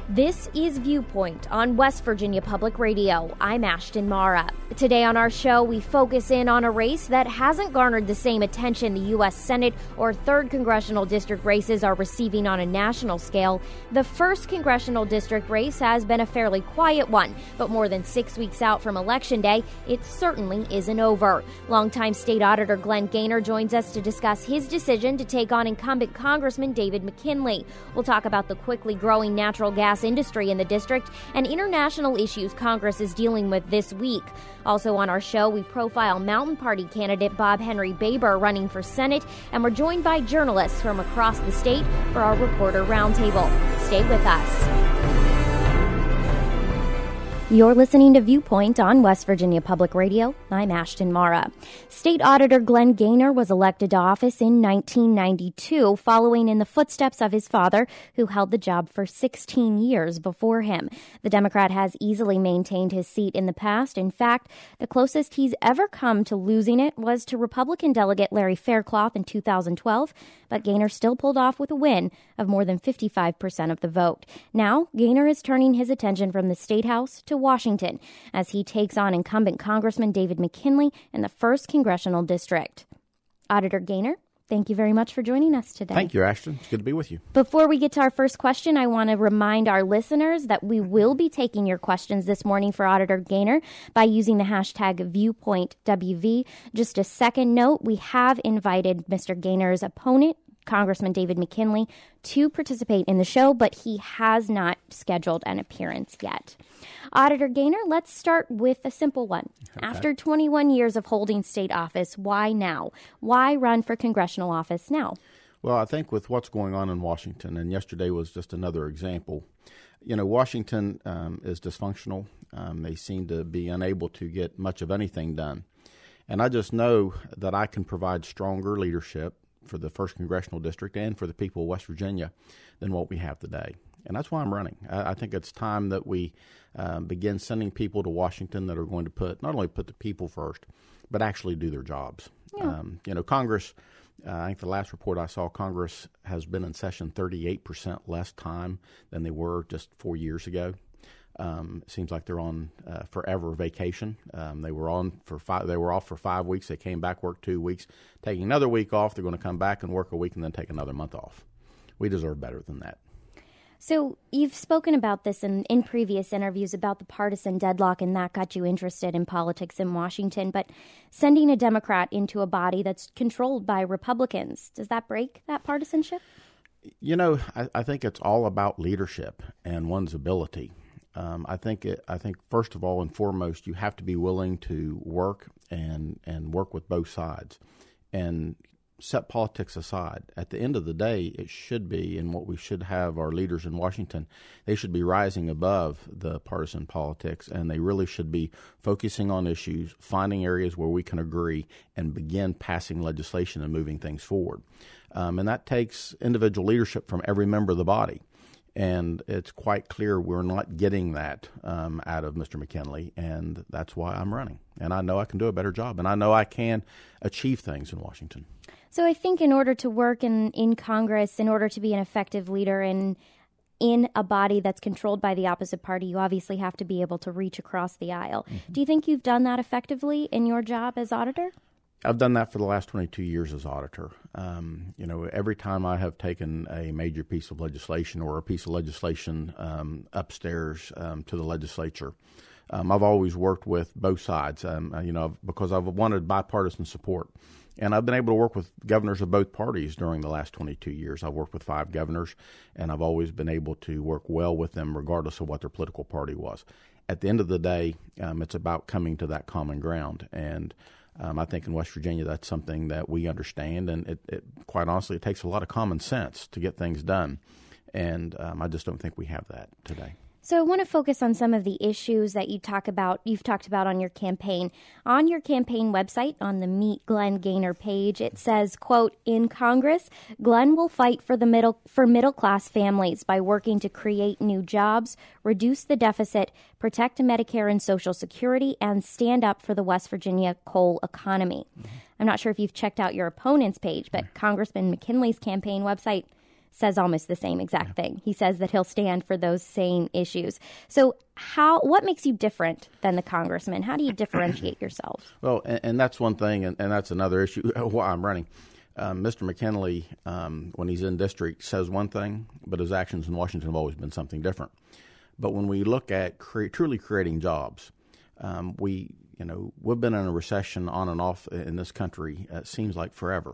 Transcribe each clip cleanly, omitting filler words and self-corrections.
This is Viewpoint on West Virginia Public Radio. I'm Ashton Mara. Today on our show, we focus in on a race that hasn't garnered the same attention the U.S. Senate or 3rd Congressional District races are receiving on a national scale. The 1st Congressional District race has been a fairly quiet one, but more than 6 weeks out from Election Day, it certainly isn't over. Longtime State Auditor Glenn Gaynor joins us to discuss his decision to take on incumbent Congressman David McKinley. We'll talk about the quickly growing natural gas industry in the district and international issues Congress is dealing with this week. Also on our show, we profile Mountain Party candidate Bob Henry Baber running for Senate, and we're joined by journalists from across the state for our Reporter Roundtable. Stay with us. You're listening to Viewpoint on West Virginia Public Radio. I'm Ashton Mara. State Auditor Glenn Gaynor was elected to office in 1992, following in the footsteps of his father, who held the job for 16 years before him. The Democrat has easily maintained his seat in the past. In fact, the closest he's ever come to losing it was to Republican delegate Larry Faircloth in 2012, but Gaynor still pulled off with a win of more than 55% of the vote. Now, Gaynor is turning his attention from the State House to Washington as he takes on incumbent Congressman David McKinley in the 1st Congressional District. Auditor Gaynor, thank you very much for joining us today. Thank you, Ashton. It's good to be with you. Before we get to our first question, I want to remind our listeners that we will be taking your questions this morning for Auditor Gaynor by using the hashtag ViewpointWV. Just a second note, we have invited Mr. Gaynor's opponent, Congressman David McKinley, to participate in the show, but he has not scheduled an appearance yet. Auditor Gaynor, let's start with a simple one. Okay. After 21 years of holding state office, why now? Why run for congressional office now? Well, I think with what's going on in Washington, and yesterday was just another example, Washington is dysfunctional. They seem to be unable to get much of anything done. And I just know that I can provide stronger leadership for the 1st Congressional District and for the people of West Virginia than what we have today. And that's why I'm running. I think it's time that we begin sending people to Washington that are going to not only put the people first, but actually do their jobs. Yeah. Congress, I think the last report I saw, Congress has been in session 38% less time than they were just 4 years ago. It seems like they're on forever vacation. They were off for 5 weeks. They came back, worked 2 weeks, taking another week off. They're going to come back and work a week and then take another month off. We deserve better than that. So you've spoken about this in previous interviews about the partisan deadlock, and that got you interested in politics in Washington. But sending a Democrat into a body that's controlled by Republicans, does that break that partisanship? I think it's all about leadership and one's ability. I think first of all and foremost, you have to be willing to work and work with both sides and set politics aside. At the end of the day, it should be, and what we should have our leaders in Washington, they should be rising above the partisan politics, and they really should be focusing on issues, finding areas where we can agree, and begin passing legislation and moving things forward. And that takes individual leadership from every member of the body. And it's quite clear we're not getting that out of Mr. McKinley, and that's why I'm running. And I know I can do a better job, and I know I can achieve things in Washington. So I think in order to work in Congress, in order to be an effective leader in a body that's controlled by the opposite party, you obviously have to be able to reach across the aisle. Mm-hmm. Do you think you've done that effectively in your job as auditor? I've done that for the last 22 years as auditor. Every time I have taken a major piece of legislation or a piece of legislation upstairs to the legislature, I've always worked with both sides, because I've wanted bipartisan support. And I've been able to work with governors of both parties during the last 22 years. I've worked with 5 governors, and I've always been able to work well with them regardless of what their political party was. At the end of the day, it's about coming to that common ground. And I think in West Virginia, that's something that we understand. And it quite honestly, it takes a lot of common sense to get things done. And I just don't think we have that today. So I want to focus on some of the issues that you've talked about on your campaign. On your campaign website, on the Meet Glenn Gaynor page, it says, quote, "In Congress, Glenn will fight for middle-class families by working to create new jobs, reduce the deficit, protect Medicare and Social Security, and stand up for the West Virginia coal economy." Mm-hmm. I'm not sure if you've checked out your opponent's page, but Congressman McKinley's campaign website says almost the same exact thing. He says that he'll stand for those same issues. So what makes you different than the congressman? How do you differentiate yourself? Well, and that's one thing, and that's another issue why I'm running. Mr. McKinley, when he's in district, says one thing, but his actions in Washington have always been something different. But when we look at truly creating jobs, we've been in a recession on and off in this country, it seems like forever.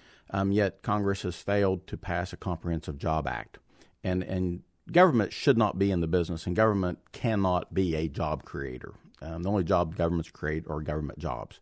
Yet Congress has failed to pass a comprehensive job act. And government should not be in the business, and government cannot be a job creator. The only job governments create are government jobs.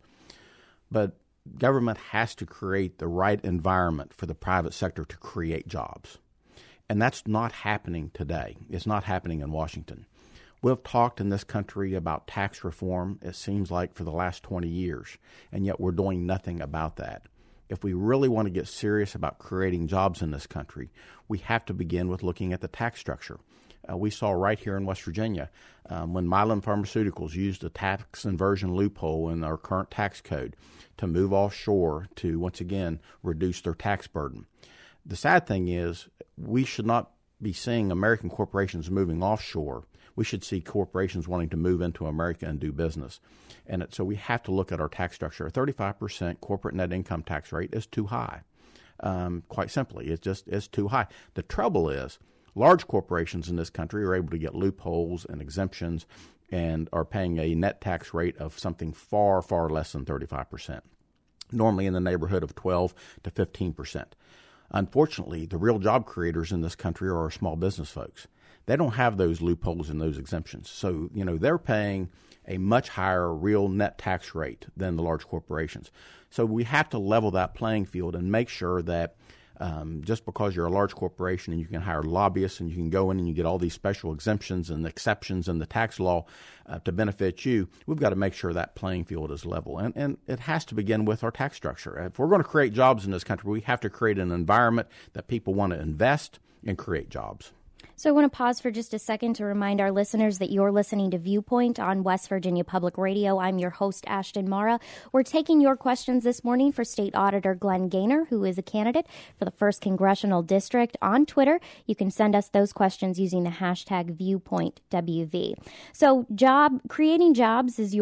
But government has to create the right environment for the private sector to create jobs. And that's not happening today. It's not happening in Washington. We've talked in this country about tax reform, it seems like, for the last 20 years, and yet we're doing nothing about that. If we really want to get serious about creating jobs in this country, we have to begin with looking at the tax structure. We saw right here in West Virginia when Mylan Pharmaceuticals used a tax inversion loophole in our current tax code to move offshore to, once again, reduce their tax burden. The sad thing is we should not be seeing American corporations moving offshore. We should see corporations wanting to move into America and do business. And so we have to look at our tax structure. A 35% corporate net income tax rate is too high. Quite simply, it's too high. The trouble is large corporations in this country are able to get loopholes and exemptions and are paying a net tax rate of something far, far less than 35%, normally in the neighborhood of 12 to 15%. Unfortunately, the real job creators in this country are our small business folks. They don't have those loopholes and those exemptions. So, they're paying a much higher real net tax rate than the large corporations. So we have to level that playing field and make sure that just because you're a large corporation and you can hire lobbyists and you can go in and you get all these special exemptions and exceptions in the tax law to benefit you, we've got to make sure that playing field is level. And it has to begin with our tax structure. If we're going to create jobs in this country, we have to create an environment that people want to invest and create jobs. So I want to pause for just a second to remind our listeners that you're listening to Viewpoint on West Virginia Public Radio. I'm your host, Ashton Mara. We're taking your questions this morning for State Auditor Glenn Gaynor, who is a candidate for the 1st Congressional District, on Twitter. You can send us those questions using the hashtag ViewpointWV. So creating jobs is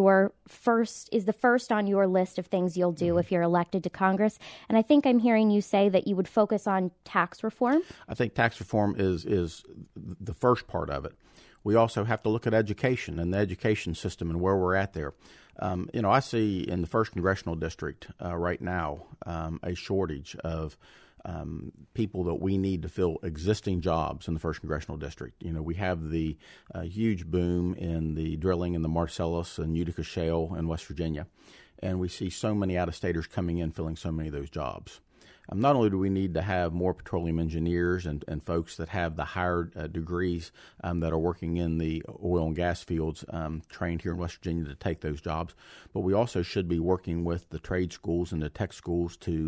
the first on your list of things you'll do if you're elected to Congress. And I think I'm hearing you say that you would focus on tax reform. I think tax reform is the first part of it. We also have to look at education and the education system and where we're at there. I see in the 1st Congressional District right now a shortage of people that we need to fill existing jobs in the 1st Congressional District. We have the huge boom in the drilling in the Marcellus and Utica Shale in West Virginia, and we see so many out-of-staters coming in filling so many of those jobs. Not only do we need to have more petroleum engineers and folks that have the higher degrees that are working in the oil and gas fields trained here in West Virginia to take those jobs, but we also should be working with the trade schools and the tech schools to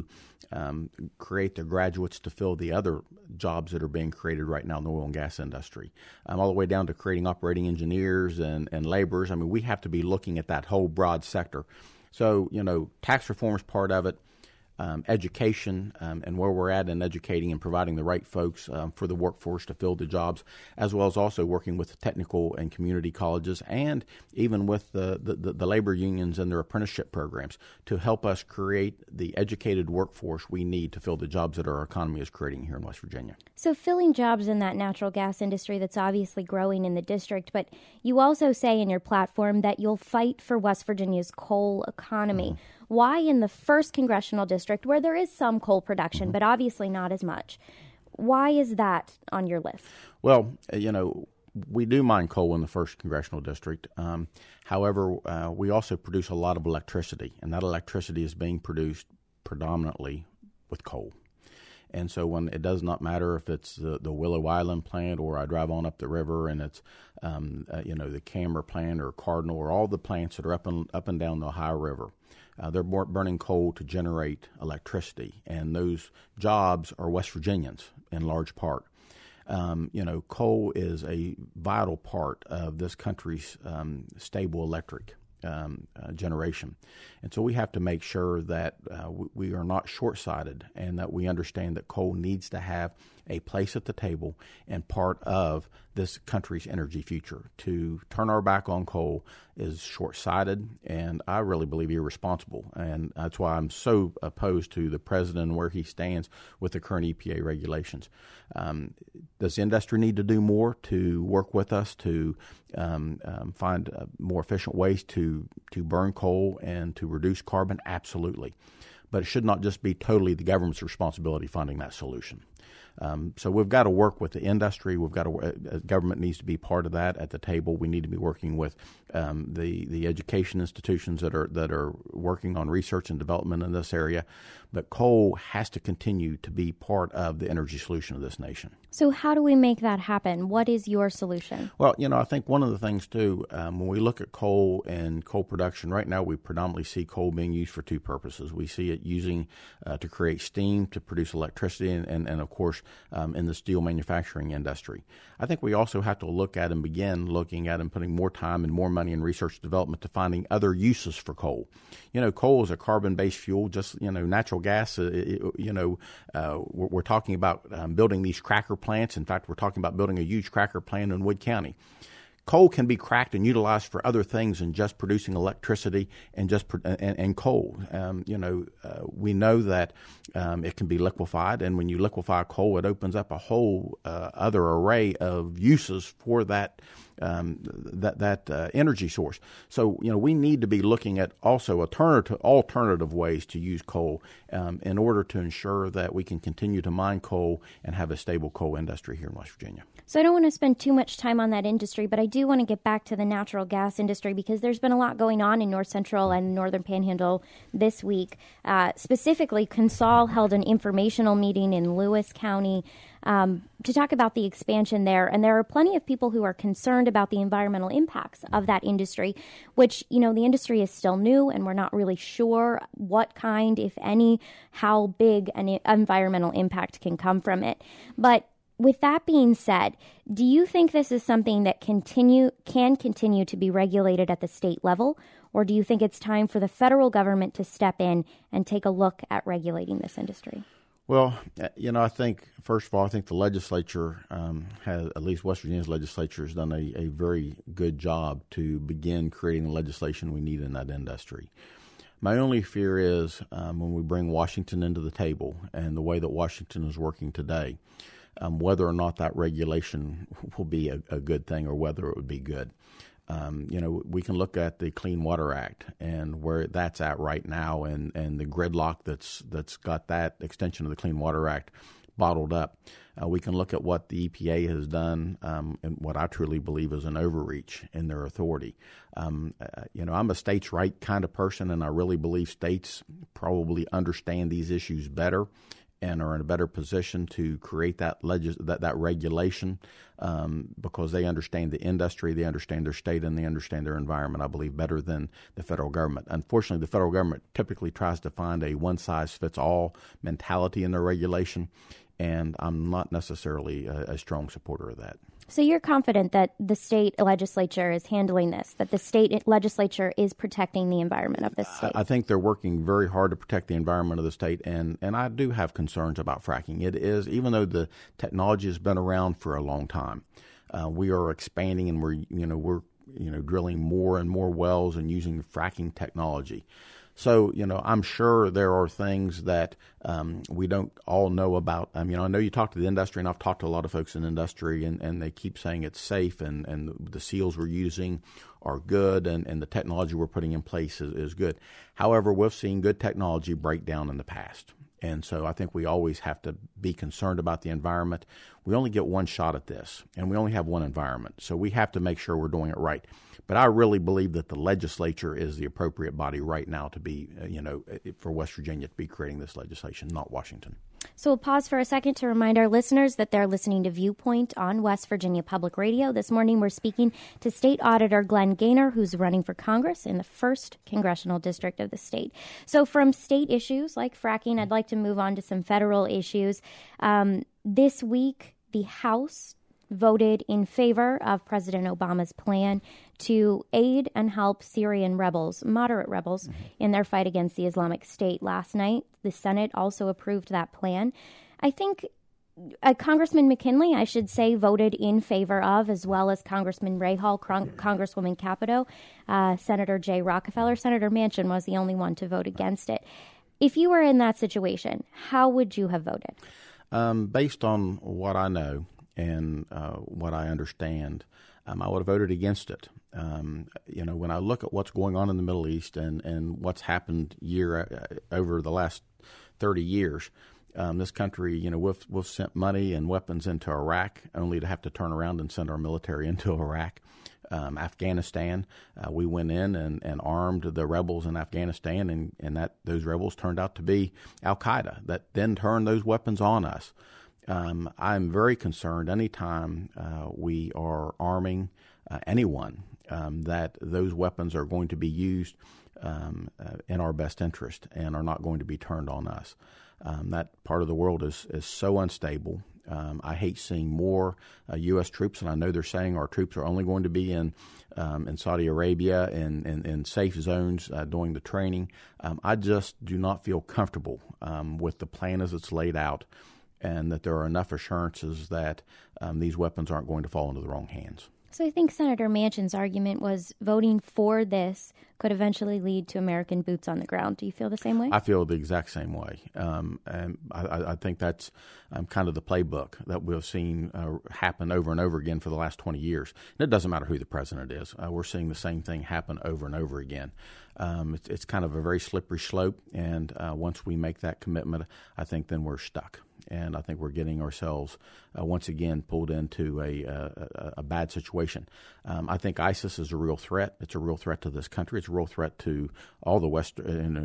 create the graduates to fill the other jobs that are being created right now in the oil and gas industry, all the way down to creating operating engineers and laborers. We have to be looking at that whole broad sector. So, tax reform is part of it. Education and where we're at in educating and providing the right folks for the workforce to fill the jobs, as well as also working with the technical and community colleges and even with the labor unions and their apprenticeship programs to help us create the educated workforce we need to fill the jobs that our economy is creating here in West Virginia. So filling jobs in that natural gas industry that's obviously growing in the district, but you also say in your platform that you'll fight for West Virginia's coal economy. Mm-hmm. Why in the 1st Congressional District, where there is some coal production, but obviously not as much, why is that on your list? Well, we do mine coal in the 1st Congressional District. However, we also produce a lot of electricity, and that electricity is being produced predominantly with coal. And so when it does not matter if it's the Willow Island plant or I drive on up the river and it's, the Cameron plant or Cardinal or all the plants that are up and down the Ohio River, they're burning coal to generate electricity. And those jobs are West Virginians in large part. Coal is a vital part of this country's stable electric generation. And so we have to make sure that we are not short-sighted and that we understand that coal needs to have a place at the table and part of this country's energy future. To turn our back on coal is short-sighted and I really believe irresponsible. And that's why I'm so opposed to the president and where he stands with the current EPA regulations. Does the industry need to do more to work with us to find more efficient ways to burn coal and to reduce carbon? Absolutely. But it should not just be totally the government's responsibility finding that solution. So we've got to work with the industry. We've got to government needs to be part of that at the table. We need to be working with the education institutions that are working on research and development in this area. But coal has to continue to be part of the energy solution of this nation. So how do we make that happen? What is your solution? Well, I think one of the things, too, when we look at coal and coal production, right now we predominantly see coal being used for two purposes. We see it using to create steam, to produce electricity, and of course, in the steel manufacturing industry. I think we also have to look at and begin looking at and putting more time and more money in research and development to finding other uses for coal. Coal is a carbon-based fuel, just, natural gas, we're talking about building these cracker plants. In fact, we're talking about building a huge cracker plant in Wood County. Coal can be cracked and utilized for other things than just producing electricity and coal. We know that it can be liquefied, and when you liquefy coal, it opens up a whole other array of uses for that energy source. So we need to be looking at also alternative ways to use coal in order to ensure that we can continue to mine coal and have a stable coal industry here in West Virginia. So I don't want to spend too much time on that industry, but I do want to get back to the natural gas industry because there's been a lot going on in North Central and Northern Panhandle this week. Specifically, CONSOL held an informational meeting in Lewis County to talk about the expansion there. And there are plenty of people who are concerned about the environmental impacts of that industry, which, the industry is still new and we're not really sure what kind, if any, how big an environmental impact can come from it. But with that being said, do you think this is something that can continue to be regulated at the state level, or do you think it's time for the federal government to step in and take a look at regulating this industry? Well, I think, first of all, the legislature has, at least West Virginia's legislature, has done a very good job to begin creating the legislation we need in that industry. My only fear is when we bring Washington into the table and the way that Washington is working today, whether or not that regulation will be a good thing or whether it would be good. We can look at the Clean Water Act and where that's at right now and the gridlock that's got that extension of the Clean Water Act bottled up. We can look at what the EPA has done and what I truly believe is an overreach in their authority. I'm a states' right kind of person, and I really believe states probably understand these issues better and are in a better position to create that regulation because they understand the industry, they understand their state, and they understand their environment, I believe, better than the federal government. Unfortunately, the federal government typically tries to find a one-size-fits-all mentality in their regulation, and I'm not necessarily a strong supporter of that. So you're confident that the state legislature is handling this, that the state legislature is protecting the environment of the state? I think they're working very hard to protect the environment of the state, and I do have concerns about fracking. It is, even though the technology has been around for a long time, we are expanding and we're drilling more and more wells and using fracking technology. So, I'm sure there are things that we don't all know about. I know you talk to the industry, and I've talked to a lot of folks in the industry, and they keep saying it's safe, and the seals we're using are good, and the technology we're putting in place is good. However, we've seen good technology break down in the past. And so I think we always have to be concerned about the environment. We only get one shot at this, and we only have one environment. So we have to make sure we're doing it right. But I really believe that the legislature is the appropriate body right now to be, for West Virginia to be creating this legislation, not Washington. So we'll pause for a second to remind our listeners that they're listening to Viewpoint on West Virginia Public Radio. This morning we're speaking to State Auditor Glenn Gaynor, who's running for Congress in the 1st Congressional District of the state. So from state issues like fracking, I'd like to move on to some federal issues. This week, the House voted in favor of President Obama's plan to aid and help Syrian rebels, moderate rebels, in their fight against the Islamic State last night. The Senate also approved that plan. I think Congressman McKinley, I should say, voted in favor of, as well as Congressman Rahal, Congresswoman Capito, Senator Jay Rockefeller. Senator Manchin was the only one to vote against it. If you were in that situation, how would you have voted? Based on what I know and what I understand, I would have voted against it. When I look at what's going on in the Middle East and what's happened over the last 30 years, this country, we've sent money and weapons into Iraq only to have to turn around and send our military into Iraq. Afghanistan, we went in and armed the rebels in Afghanistan, and those rebels turned out to be Al-Qaeda that then turned those weapons on us. I'm very concerned anytime we are arming anyone that those weapons are going to be used in our best interest and are not going to be turned on us. That part of the world is so unstable. I hate seeing more U.S. troops, and I know they're saying our troops are only going to be in Saudi Arabia and in safe zones doing the training. I just do not feel comfortable with the plan as it's laid out, and that there are enough assurances that these weapons aren't going to fall into the wrong hands. So I think Senator Manchin's argument was voting for this could eventually lead to American boots on the ground. Do you feel the same way? I feel the exact same way. And I think that's kind of the playbook that we've seen happen over and over again for the last 20 years. And it doesn't matter who the president is. We're seeing the same thing happen over and over again. It's kind of a very slippery slope. And once we make that commitment, I think then we're stuck. And I think we're getting ourselves once again pulled into a bad situation. I think ISIS is a real threat. It's a real threat to this country. It's a real threat to all the West,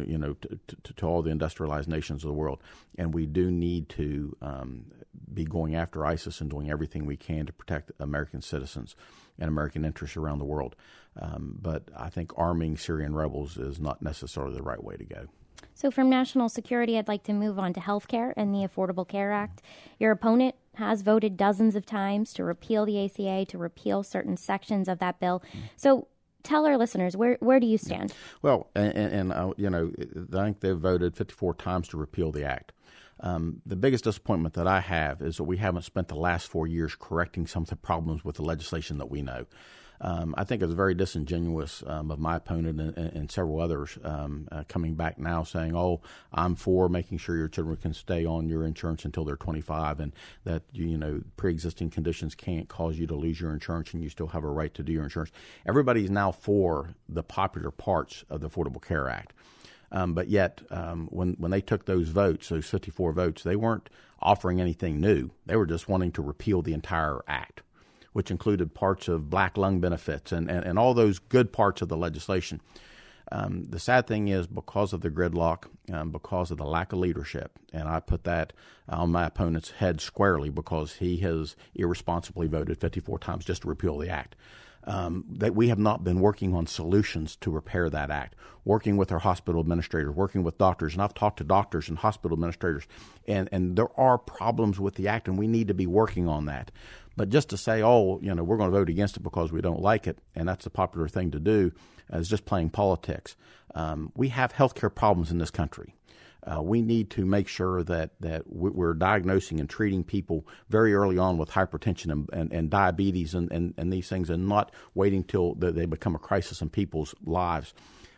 to all the industrialized nations of the world. And we do need to be going after ISIS and doing everything we can to protect American citizens and American interests around the world. But I think arming Syrian rebels is not necessarily the right way to go. So from national security, I'd like to move on to health care and the Affordable Care Act. Your opponent has voted dozens of times to repeal the ACA, to repeal certain sections of that bill. So tell our listeners, where do you stand? Well, I think they've voted 54 times to repeal the act. The biggest disappointment that I have is that we haven't spent the last 4 years correcting some of the problems with the legislation that we know. I think it's very disingenuous of my opponent and several others coming back now saying, oh, I'm for making sure your children can stay on your insurance until they're 25 and that, pre-existing conditions can't cause you to lose your insurance and you still have a right to do your insurance. Everybody's now for the popular parts of the Affordable Care Act. But yet, when they took those votes, those 54 votes, they weren't offering anything new. They were just wanting to repeal the entire act, which included parts of black lung benefits and all those good parts of the legislation. The sad thing is because of the gridlock, because of the lack of leadership, and I put that on my opponent's head squarely because he has irresponsibly voted 54 times just to repeal the act, that we have not been working on solutions to repair that act, working with our hospital administrators, working with doctors. And I've talked to doctors and hospital administrators, and there are problems with the act, and we need to be working on that. But just to say, we're going to vote against it because we don't like it, and that's the popular thing to do, is just playing politics. We have healthcare problems in this country. We need to make sure that we're diagnosing and treating people very early on with hypertension and diabetes and these things, and not waiting till they become a crisis in people's lives.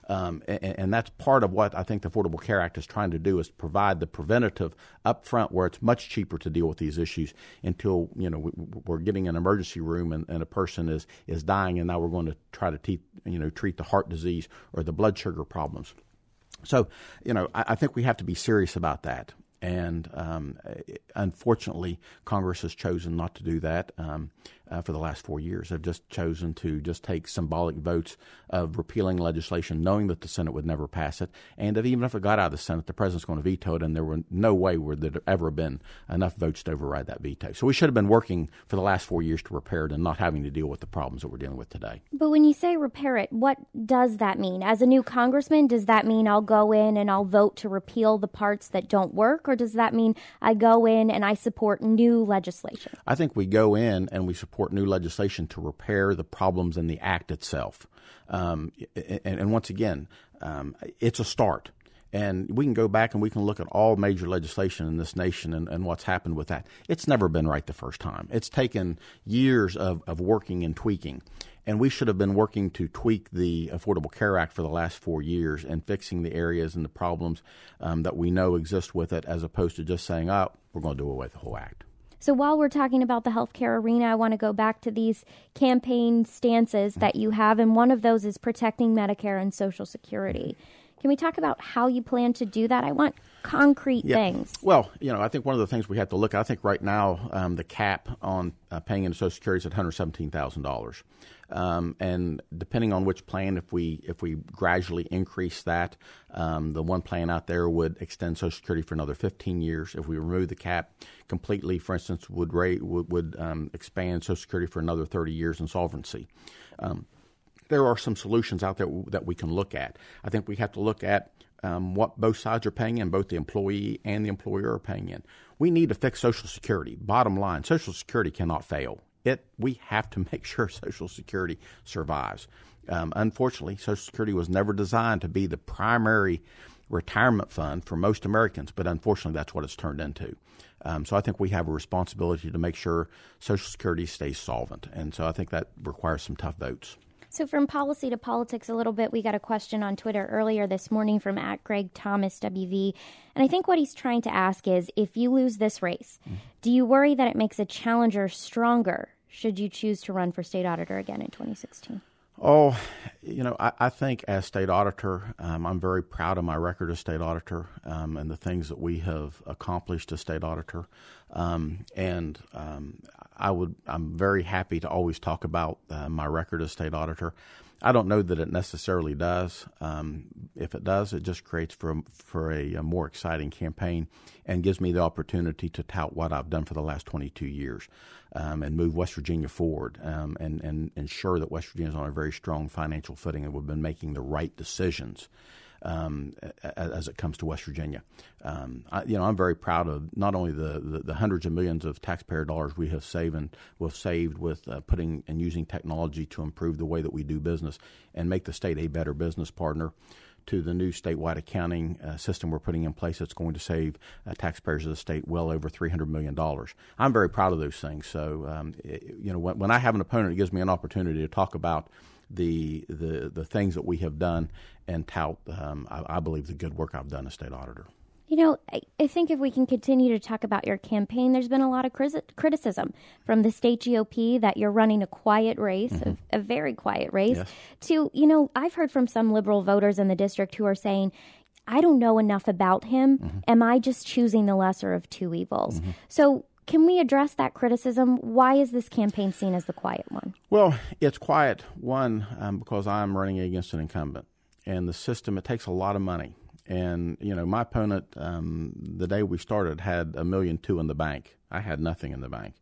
And that's part of what I think the Affordable Care Act is trying to do, is provide the preventative up front where it's much cheaper to deal with these issues until, we're getting an emergency room and a person is dying, and now we're going to try to treat the heart disease or the blood sugar problems. So, I think we have to be serious about that. And unfortunately, Congress has chosen not to do that for the last 4 years. They've just chosen to just take symbolic votes of repealing legislation, knowing that the Senate would never pass it. And even if it got out of the Senate, the president's going to veto it, and there were no way would there ever been enough votes to override that veto. So we should have been working for the last 4 years to repair it and not having to deal with the problems that we're dealing with today. But when you say repair it, what does that mean? As a new congressman, does that mean I'll go in and I'll vote to repeal the parts that don't work? Or or does that mean I go in and I support new legislation? I think we go in and we support new legislation to repair the problems in the act itself. And once again, it's a start. And we can go back and we can look at all major legislation in this nation and what's happened with that. It's never been right the first time. It's taken years of working and tweaking. And we should have been working to tweak the Affordable Care Act for the last 4 years and fixing the areas and the problems that we know exist with it, as opposed to just saying, oh, we're going to do away with the whole act. So while we're talking about the healthcare arena, I want to go back to these campaign stances that you have, and one of those is protecting Medicare and Social Security. Can we talk about how you plan to do that? I want concrete things. Well, I think one of the things we have to look at, I think right now the cap on paying into Social Security is at $117,000. And depending on which plan, if we gradually increase that, the one plan out there would extend Social Security for another 15 years. If we remove the cap completely, for instance, would expand Social Security for another 30 years in solvency. There are some solutions out there that we can look at. I think we have to look at what both sides are paying in, both the employee and the employer are paying in. We need to fix Social Security. Bottom line, Social Security cannot fail. We have to make sure Social Security survives. Unfortunately, Social Security was never designed to be the primary retirement fund for most Americans, but unfortunately that's what it's turned into. So I think we have a responsibility to make sure Social Security stays solvent, and so I think that requires some tough votes. So from policy to politics a little bit, we got a question on Twitter earlier this morning from @GregThomasWV. And I think what he's trying to ask is, if you lose this race, do you worry that it makes a challenger stronger should you choose to run for state auditor again in 2016? Oh, I think as state auditor, I'm very proud of my record as state auditor and the things that we have accomplished as state auditor. I'm very happy to always talk about my record as state auditor. I don't know that it necessarily does. If it does, it just creates for a more exciting campaign and gives me the opportunity to tout what I've done for the last 22 years and move West Virginia forward and ensure that West Virginia is on a very strong financial footing and we've been making the right decisions as it comes to West Virginia. I'm very proud of not only the hundreds of millions of taxpayer dollars we have saved with putting and using technology to improve the way that we do business and make the state a better business partner, to the new statewide accounting system we're putting in place that's going to save taxpayers of the state well over $300 million. I'm very proud of those things. So, when I have an opponent, it gives me an opportunity to talk about the things that we have done and tout, I believe, the good work I've done as state auditor. I think if we can continue to talk about your campaign, there's been a lot of criticism from the state GOP that you're running a quiet race, a very quiet race, yes, to, I've heard from some liberal voters in the district who are saying, I don't know enough about him. Am I just choosing the lesser of two evils? So can we address that criticism? Why is this campaign seen as the quiet one? Well, it's quiet, one, because I'm running against an incumbent. And the system, it takes a lot of money. And, my opponent, the day we started, had $1.2 million in the bank. I had nothing in the bank.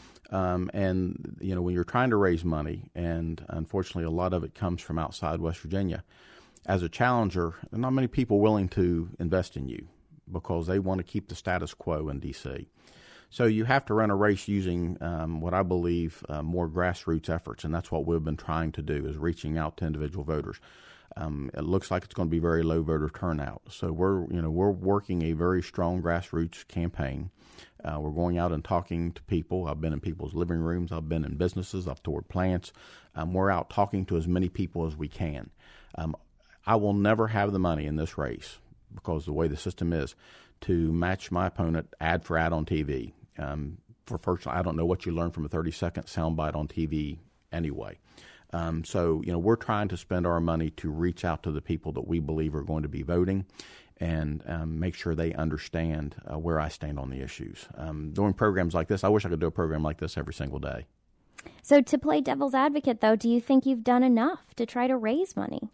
And, when you're trying to raise money, and unfortunately a lot of it comes from outside West Virginia, as a challenger, there are not many people willing to invest in you because they want to keep the status quo in D.C. So you have to run a race using what I believe more grassroots efforts, and that's what we've been trying to do, is reaching out to individual voters. It looks like it's going to be very low voter turnout. So we're working a very strong grassroots campaign. We're going out and talking to people. I've been in people's living rooms. I've been in businesses. I've toured plants. We're out talking to as many people as we can. I will never have the money in this race, because the way the system is, to match my opponent ad for ad on TV. I don't know what you learn from a 30-second soundbite on TV anyway. So we're trying to spend our money to reach out to the people that we believe are going to be voting and make sure they understand where I stand on the issues. Doing programs like this, I wish I could do a program like this every single day. So to play devil's advocate, though, do you think you've done enough to try to raise money?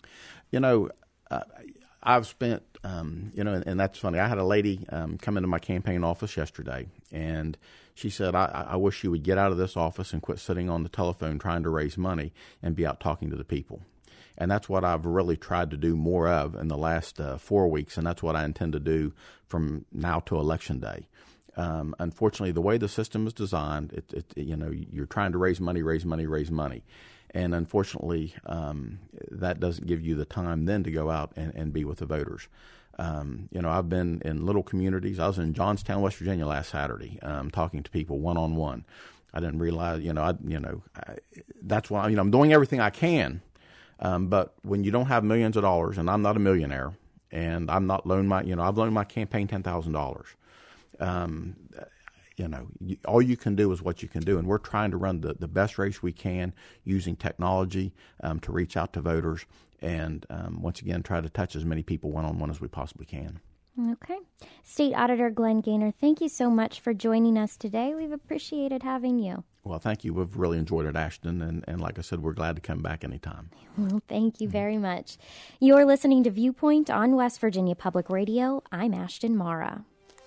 I've spent, and that's funny. I had a lady come into my campaign office yesterday, and she said, I wish you would get out of this office and quit sitting on the telephone trying to raise money and be out talking to the people. And that's what I've really tried to do more of in the last 4 weeks, and that's what I intend to do from now to Election Day. Unfortunately, the way the system is designed, you're trying to raise money. And unfortunately, that doesn't give you the time then to go out and be with the voters. I've been in little communities. I was in Johnstown, West Virginia last Saturday, talking to people one-on-one. I didn't realize, that's why, I'm doing everything I can. But when you don't have millions of dollars, and I'm not a millionaire, and I'm not I've loaned my campaign $10,000. All you can do is what you can do. And we're trying to run the best race we can using technology to reach out to voters and, once again, try to touch as many people one-on-one as we possibly can. Okay. State Auditor Glenn Gaynor, thank you so much for joining us today. We've appreciated having you. Well, thank you. We've really enjoyed it, Ashton. And like I said, we're glad to come back anytime. Well, thank you very much. You're listening to Viewpoint on West Virginia Public Radio. I'm Ashton Mara.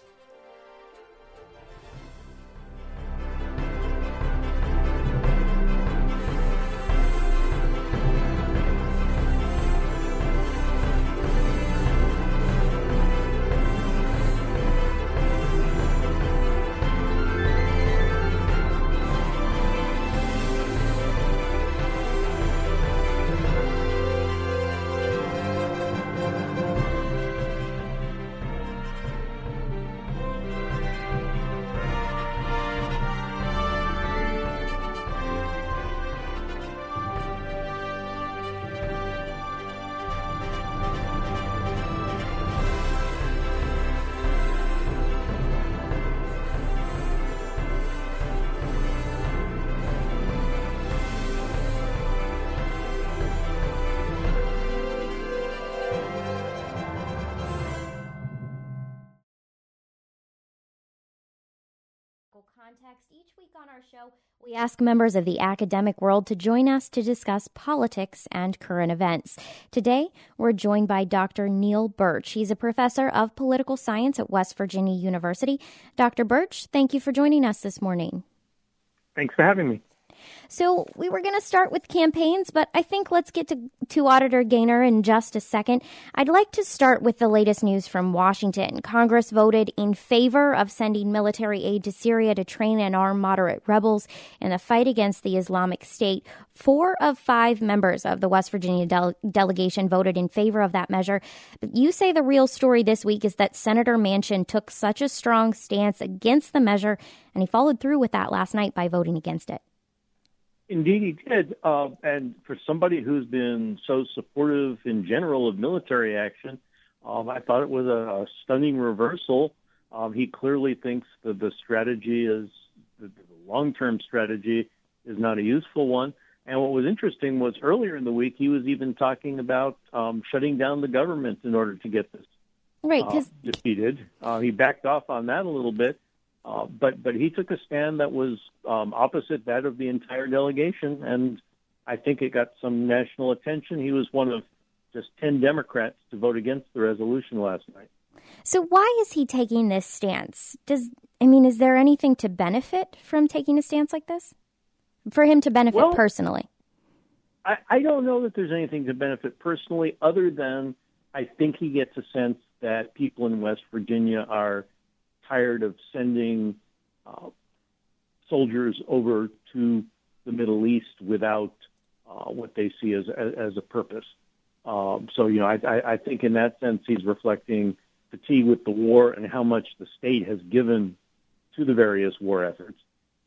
Context. Each week on our show, we ask members of the academic world to join us to discuss politics and current events. Today, we're joined by Dr. Neil Burch. He's a professor of political science at West Virginia University. Dr. Burch, thank you for joining us this morning. Thanks for having me. So we were going to start with campaigns, but I think let's get to Auditor Gaynor in just a second. I'd like to start with the latest news from Washington. Congress voted in favor of sending military aid to Syria to train and arm moderate rebels in the fight against the Islamic State. 4 of 5 members of the West Virginia delegation voted in favor of that measure. But you say the real story this week is that Senator Manchin took such a strong stance against the measure, and he followed through with that last night by voting against it. Indeed, he did. And for somebody who's been so supportive in general of military action, I thought it was a stunning reversal. He clearly thinks that the strategy is, the long-term strategy is not a useful one. And what was interesting was earlier in the week, he was even talking about shutting down the government in order to get this defeated. He backed off on that a little bit. But he took a stand that was opposite that of the entire delegation, and I think it got some national attention. He was one of just 10 Democrats to vote against the resolution last night. So why is he taking this stance? Is there anything to benefit from taking a stance like this? For him to benefit personally? I don't know that there's anything to benefit personally, other than I think he gets a sense that people in West Virginia are tired of sending soldiers over to the Middle East without what they see as a purpose. I think in that sense he's reflecting fatigue with the war and how much the state has given to the various war efforts.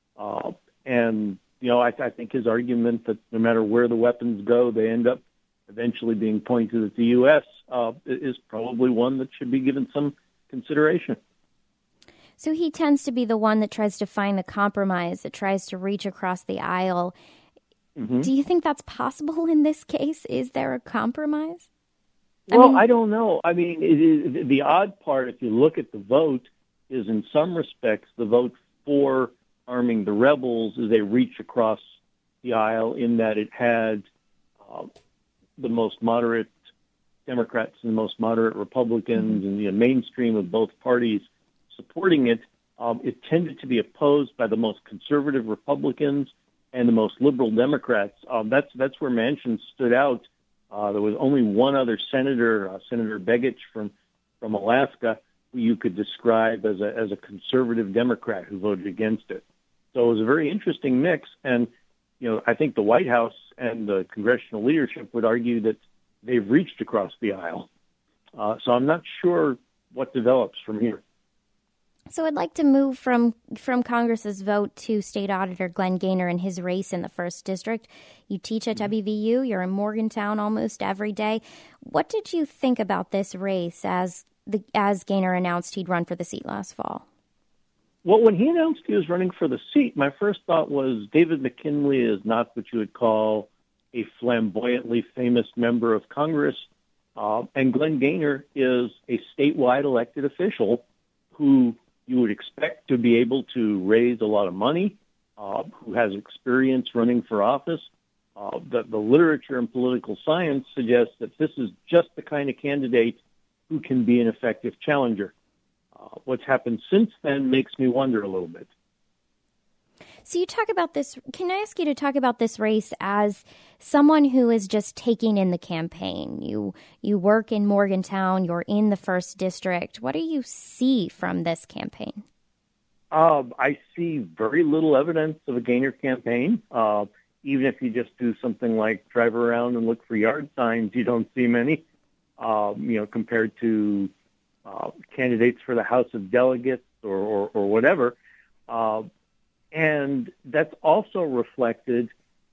I think his argument that no matter where the weapons go, they end up eventually being pointed at the U.S. Is probably one that should be given some consideration. So he tends to be the one that tries to find the compromise, that tries to reach across the aisle. Mm-hmm. Do you think that's possible in this case? Is there a compromise? I don't know. The odd part, if you look at the vote, is in some respects the vote for arming the rebels is a reach across the aisle in that it had the most moderate Democrats and the most moderate Republicans and the mainstream of both parties supporting it. It tended to be opposed by the most conservative Republicans and the most liberal Democrats. That's where Manchin stood out There was only one other senator, Senator Begich from Alaska, who you could describe as a conservative Democrat who voted against it. So it was a very interesting mix. And, I think the White House and the congressional leadership would argue that they've reached across the aisle. So I'm not sure what develops from here. So I'd like to move from Congress's vote to State Auditor Glenn Gaynor and his race in the 1st District. You teach at WVU. You're in Morgantown almost every day. What did you think about this race as Gaynor announced he'd run for the seat last fall? Well, when he announced he was running for the seat, my first thought was David McKinley is not what you would call a flamboyantly famous member of Congress. And Glenn Gaynor is a statewide elected official who you would expect to be able to raise a lot of money, who has experience running for office. The literature and political science suggests that this is just the kind of candidate who can be an effective challenger. What's happened since then makes me wonder a little bit. So you talk about this. Can I ask you to talk about this race as someone who is just taking in the campaign? You work in Morgantown. You're in the 1st District. What do you see from this campaign? I see very little evidence of a Gaynor campaign. Even if you just do something like drive around and look for yard signs, you don't see many. Compared to candidates for the House of Delegates or whatever. And that's also reflected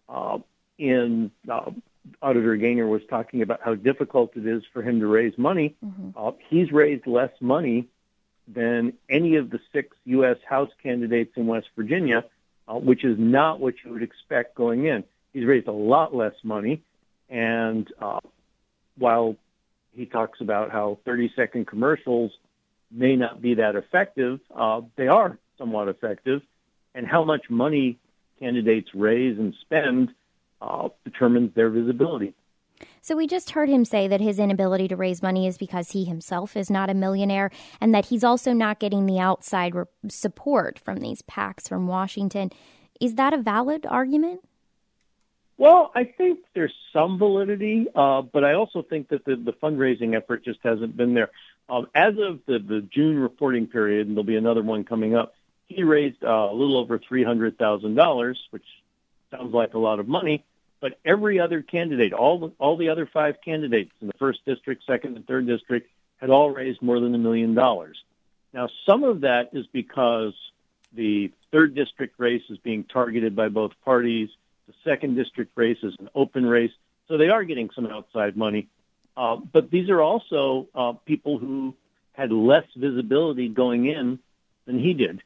in Auditor Gaynor was talking about how difficult it is for him to raise money. Mm-hmm. He's raised less money than any of the 6 U.S. House candidates in West Virginia, which is not what you would expect going in. He's raised a lot less money. And while he talks about how 30-second commercials may not be that effective, they are somewhat effective. And how much money candidates raise and spend determines their visibility. So we just heard him say that his inability to raise money is because he himself is not a millionaire and that he's also not getting the outside support from these PACs from Washington. Is that a valid argument? Well, I think there's some validity, but I also think that the fundraising effort just hasn't been there. As of the June reporting period, and there'll be another one coming up, he raised a little over $300,000, which sounds like a lot of money. But every other candidate, all the other 5 candidates in the 1st District, 2nd, and 3rd District had all raised more than $1 million. Now, some of that is because the 3rd District race is being targeted by both parties. The 2nd District race is an open race, so they are getting some outside money. But these are also people who had less visibility going in than he did.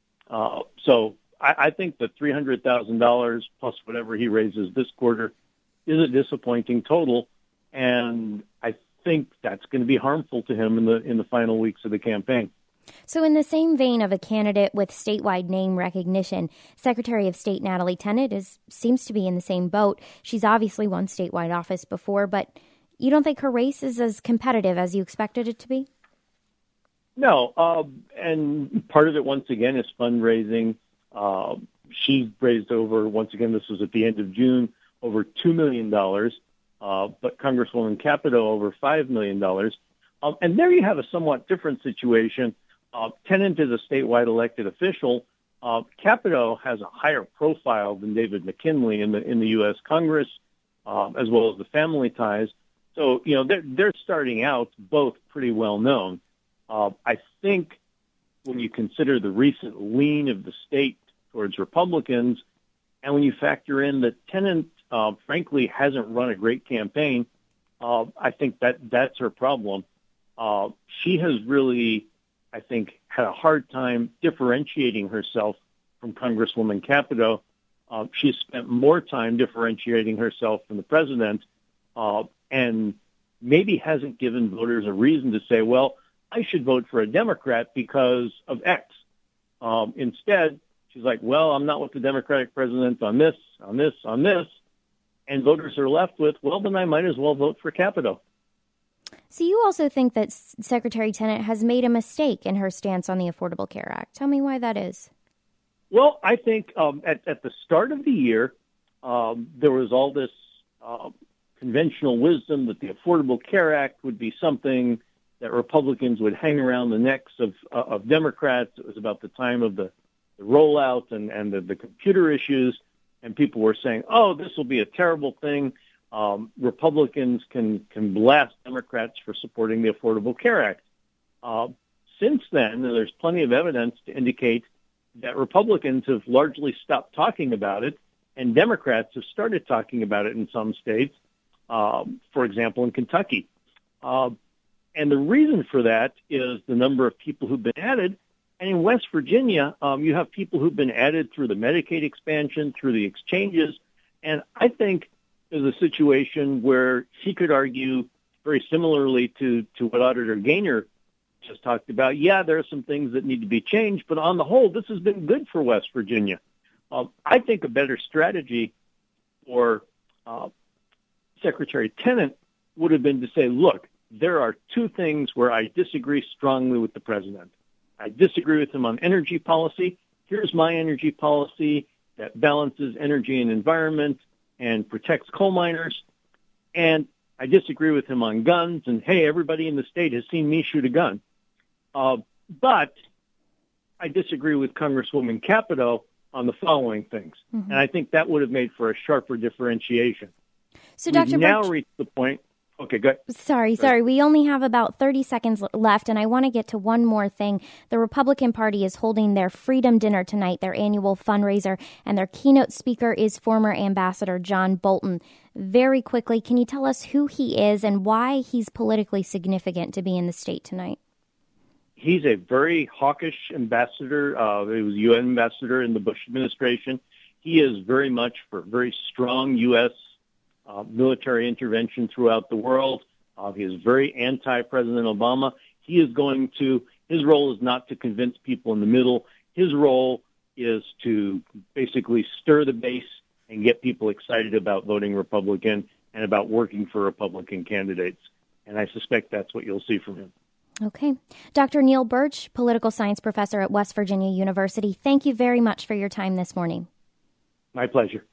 So I think the $300,000 plus whatever he raises this quarter is a disappointing total, and I think that's going to be harmful to him in the final weeks of the campaign. So in the same vein of a candidate with statewide name recognition, Secretary of State Natalie Tennant seems to be in the same boat. She's obviously won statewide office before, but you don't think her race is as competitive as you expected it to be? No, and part of it, once again, is fundraising. She raised over, once again, this was at the end of June, over $2 million, but Congresswoman Capito over $5 million. And there you have a somewhat different situation. Tennant is a statewide elected official. Capito has a higher profile than David McKinley in the U.S. Congress, as well as the family ties. So, they're starting out both pretty well known. I think when you consider the recent lean of the state towards Republicans, and when you factor in that Tennant, frankly, hasn't run a great campaign, I think that's her problem. She has really, I think, had a hard time differentiating herself from Congresswoman Capito. She's spent more time differentiating herself from the president, and maybe hasn't given voters a reason to say, well, I should vote for a Democrat because of X. Instead, she's like, well, I'm not with the Democratic president on this. And voters are left with, well, then I might as well vote for Capito. So you also think that Secretary Tennant has made a mistake in her stance on the Affordable Care Act. Tell me why that is. Well, I think at the start of the year, there was all this conventional wisdom that the Affordable Care Act would be something that Republicans would hang around the necks of Democrats. It was about the time of the rollout and the computer issues, and people were saying, oh, this will be a terrible thing. Republicans can blast Democrats for supporting the Affordable Care Act. Since then, there's plenty of evidence to indicate that Republicans have largely stopped talking about it, and Democrats have started talking about it in some states, for example, in Kentucky. And the reason for that is the number of people who've been added. And in West Virginia, you have people who've been added through the Medicaid expansion, through the exchanges. And I think there's a situation where he could argue very similarly to what Auditor Gaynor just talked about. Yeah, there are some things that need to be changed, but on the whole, this has been good for West Virginia. I think a better strategy for Secretary Tenet would have been to say, look, there are two things where I disagree strongly with the president. I disagree with him on energy policy. Here's my energy policy that balances energy and environment and protects coal miners. And I disagree with him on guns. And, hey, everybody in the state has seen me shoot a gun. But I disagree with Congresswoman Capito on the following things. Mm-hmm. And I think that would have made for a sharper differentiation. So, Dr. We've now reached the point. Okay, go ahead. Sorry. We only have about 30 seconds left, and I want to get to one more thing. The Republican Party is holding their Freedom Dinner tonight, their annual fundraiser, and their keynote speaker is former Ambassador John Bolton. Very quickly, can you tell us who he is and why he's politically significant to be in the state tonight? He's a very hawkish ambassador. He was a UN ambassador in the Bush administration. He is very much for very strong U.S. Military intervention throughout the world. He is very anti-President Obama. His role is not to convince people in the middle. His role is to basically stir the base and get people excited about voting Republican and about working for Republican candidates. And I suspect that's what you'll see from him. Okay. Dr. Neil Birch, political science professor at West Virginia University, thank you very much for your time this morning. My pleasure.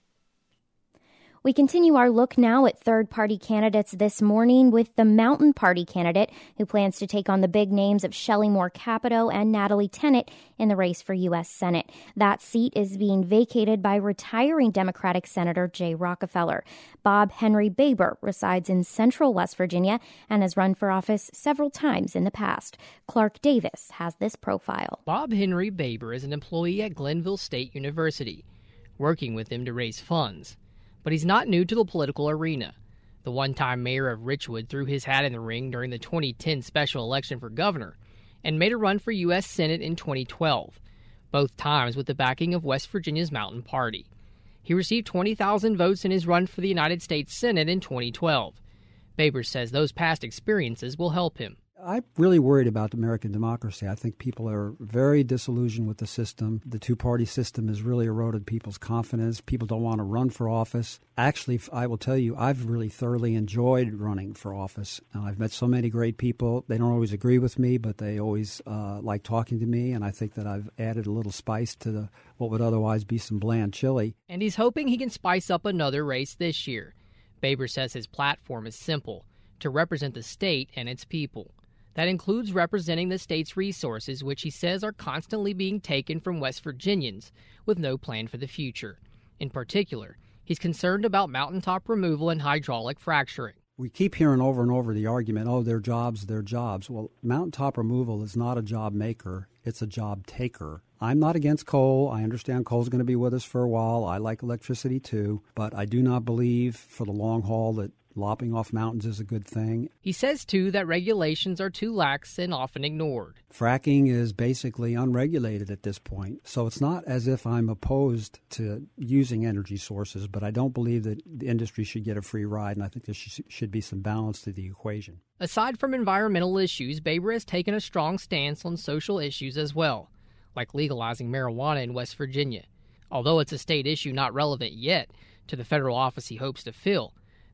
We continue our look now at third-party candidates this morning with the Mountain Party candidate who plans to take on the big names of Shelley Moore Capito and Natalie Tennant in the race for U.S. Senate. That seat is being vacated by retiring Democratic Senator Jay Rockefeller. Bob Henry Baber resides in central West Virginia and has run for office several times in the past. Clark Davis has this profile. Bob Henry Baber is an employee at Glenville State University, working with him to raise funds. But he's not new to the political arena. The one-time mayor of Richwood threw his hat in the ring during the 2010 special election for governor and made a run for U.S. Senate in 2012, both times with the backing of West Virginia's Mountain Party. He received 20,000 votes in his run for the United States Senate in 2012. Baber says those past experiences will help him. I'm really worried about American democracy. I think people are very disillusioned with the system. The two-party system has really eroded people's confidence. People don't want to run for office. Actually, I will tell you, I've really thoroughly enjoyed running for office. I've met so many great people. They don't always agree with me, but they always like talking to me, and I think that I've added a little spice to what would otherwise be some bland chili. And he's hoping he can spice up another race this year. Baber says his platform is simple, to represent the state and its people. That includes representing the state's resources, which he says are constantly being taken from West Virginians with no plan for the future. In particular, he's concerned about mountaintop removal and hydraulic fracturing. We keep hearing over and over the argument, oh, they're jobs. Well, mountaintop removal is not a job maker. It's a job taker. I'm not against coal. I understand coal's going to be with us for a while. I like electricity too. But I do not believe for the long haul that lopping off mountains is a good thing. He says, too, that regulations are too lax and often ignored. Fracking is basically unregulated at this point. So it's not as if I'm opposed to using energy sources, but I don't believe that the industry should get a free ride, and I think there should be some balance to the equation. Aside from environmental issues, Baber has taken a strong stance on social issues as well, like legalizing marijuana in West Virginia. Although it's a state issue not relevant yet to the federal office he hopes to fill,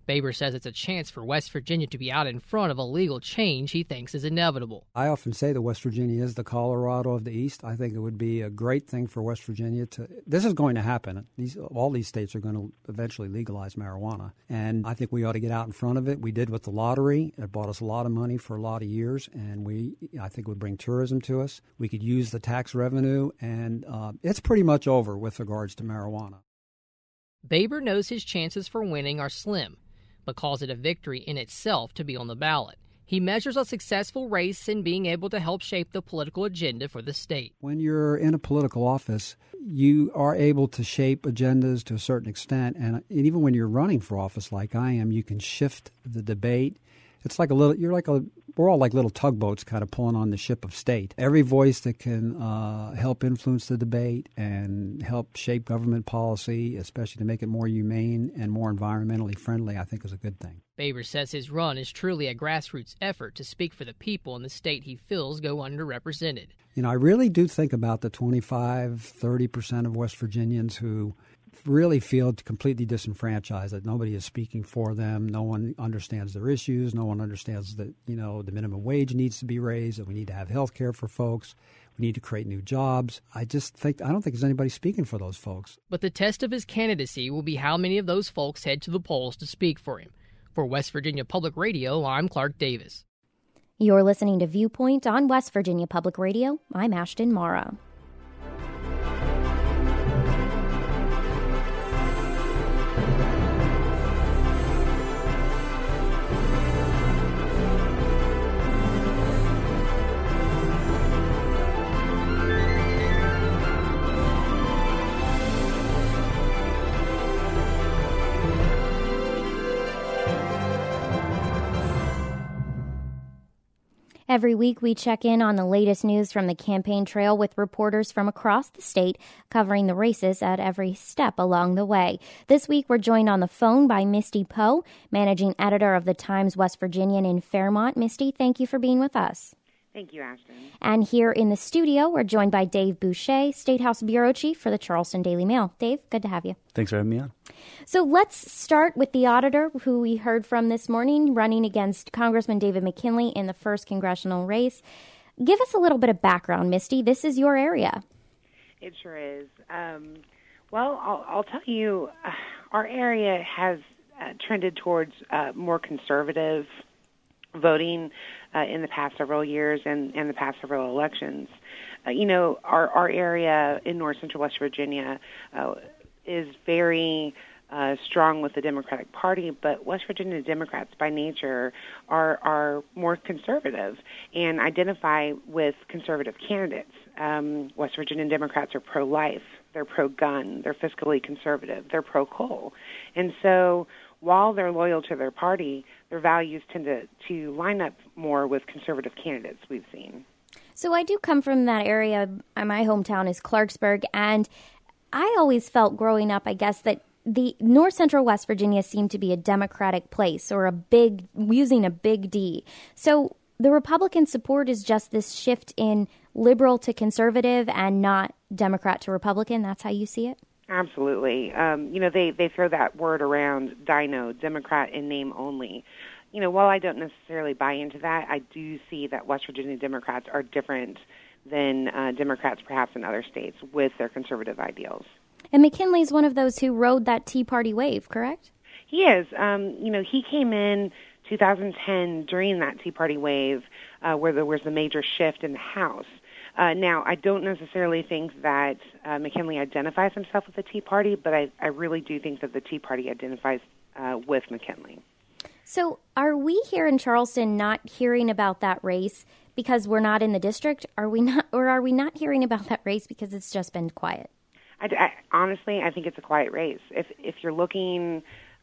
Baber says it's a chance for West Virginia to be out in front of a legal change he thinks is inevitable. I often say that West Virginia is the Colorado of the East. I think it would be a great thing for West Virginia to... This is going to happen. All these states are going to eventually legalize marijuana. And I think we ought to get out in front of it. We did with the lottery. It bought us a lot of money for a lot of years, and I think would bring tourism to us. We could use the tax revenue, and it's pretty much over with regards to marijuana. Baber knows his chances for winning are slim, but calls it a victory in itself to be on the ballot. He measures a successful race in being able to help shape the political agenda for the state. When you're in a political office, you are able to shape agendas to a certain extent, and even when you're running for office like I am, you can shift the debate. It's like we're all like little tugboats kind of pulling on the ship of state. Every voice that can help influence the debate and help shape government policy, especially to make it more humane and more environmentally friendly, I think is a good thing. Baber says his run is truly a grassroots effort to speak for the people in the state he feels go underrepresented. I really do think about the 25-30% of West Virginians who really feel completely disenfranchised, that nobody is speaking for them. No one understands their issues. No one understands that, the minimum wage needs to be raised, that we need to have health care for folks. We need to create new jobs. I don't think there's anybody speaking for those folks. But the test of his candidacy will be how many of those folks head to the polls to speak for him. For West Virginia Public Radio, I'm Clark Davis. You're listening to Viewpoint on West Virginia Public Radio. I'm Ashton Mara. Every week, we check in on the latest news from the campaign trail with reporters from across the state covering the races at every step along the way. This week, we're joined on the phone by Misty Poe, managing editor of the Times West Virginian in Fairmont. Misty, thank you for being with us. Thank you, Ashton. And here in the studio, we're joined by Dave Boucher, State House Bureau Chief for the Charleston Daily Mail. Dave, good to have you. Thanks for having me on. So let's start with the auditor who we heard from this morning, running against Congressman David McKinley in the first congressional race. Give us a little bit of background, Misty. This is your area. It sure is. I'll tell you, our area has trended towards more conservative voting in the past several years and the past several elections. Our area in north central West Virginia is very strong with the Democratic Party, but West Virginia Democrats by nature are more conservative and identify with conservative candidates. West Virginia Democrats are pro-life, they're pro-gun, they're fiscally conservative, they're pro-coal. And so while they're loyal to their party, their values tend to line up more with conservative candidates we've seen. So I do come from that area. My hometown is Clarksburg, and I always felt growing up, I guess, that the north central West Virginia seemed to be a Democratic place, or using a big D. So the Republican support is just this shift in liberal to conservative and not Democrat to Republican. That's how you see it? Absolutely. They throw that word around, DINO, Democrat in name only. While I don't necessarily buy into that, I do see that West Virginia Democrats are different than Democrats perhaps in other states with their conservative ideals. And McKinley's one of those who rode that Tea Party wave, correct? He is. He came in 2010 during that Tea Party wave where there was a major shift in the House. Now, I don't necessarily think that McKinley identifies himself with the Tea Party, but I really do think that the Tea Party identifies with McKinley. So are we here in Charleston not hearing about that race because we're not in the district? Are we not hearing about that race because it's just been quiet? Honestly, I think it's a quiet race. If you're looking,